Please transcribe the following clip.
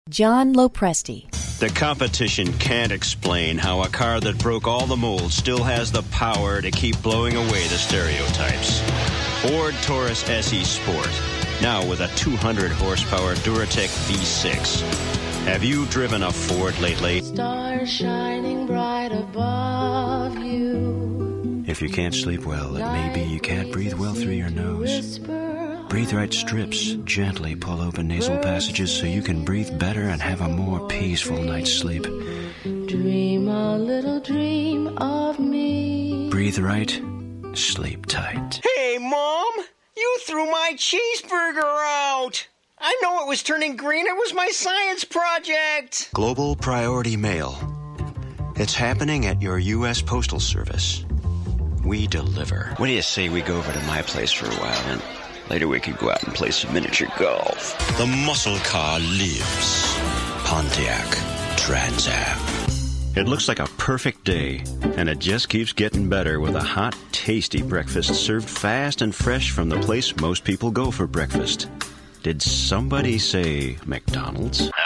John Lopresti. The competition can't explain how a car that broke all the molds still has the power to keep blowing away the stereotypes. Ford Taurus SE Sport, now with a 200-horsepower Duratec V6. Have you driven a Ford lately? Stars shining bright above you. If you can't sleep well, it may be you can't breathe well through your nose. Breathe Right strips gently pull open nasal passages so you can breathe better and have a more peaceful night's sleep. Dream a little dream of me. Breathe Right, sleep tight. Hey, Mom! You threw my cheeseburger out! I know it was turning green. It was my science project. Global Priority Mail. It's happening at your U.S. Postal Service. We deliver. What do you say we go over to my place for a while, and later we could go out and play some miniature golf? The muscle car lives. Pontiac Trans Am. It looks like a perfect day, and it just keeps getting better with a hot, tasty breakfast served fast and fresh from the place most people go for breakfast. Did somebody say McDonald's?